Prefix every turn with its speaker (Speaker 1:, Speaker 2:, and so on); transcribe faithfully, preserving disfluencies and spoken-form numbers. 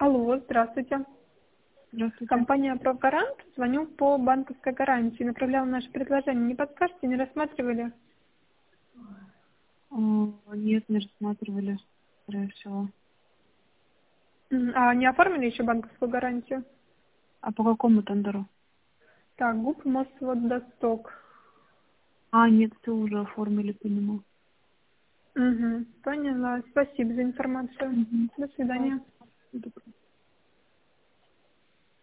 Speaker 1: Алло, здравствуйте.
Speaker 2: Здравствуйте.
Speaker 1: Компания «Прогарант». Звоню по банковской гарантии. Направляла наше предложение. Не подскажете, не рассматривали?
Speaker 2: А, Нет, не рассматривали, скорее всего.
Speaker 1: М, А не оформили еще банковскую гарантию?
Speaker 2: А по какому тендеру?
Speaker 1: Так, ГУП Мосводосток.
Speaker 2: А, нет, все уже оформили по нему.
Speaker 1: Угу, поняла. Спасибо за информацию.
Speaker 2: Угу.
Speaker 1: До свидания.
Speaker 2: Добро.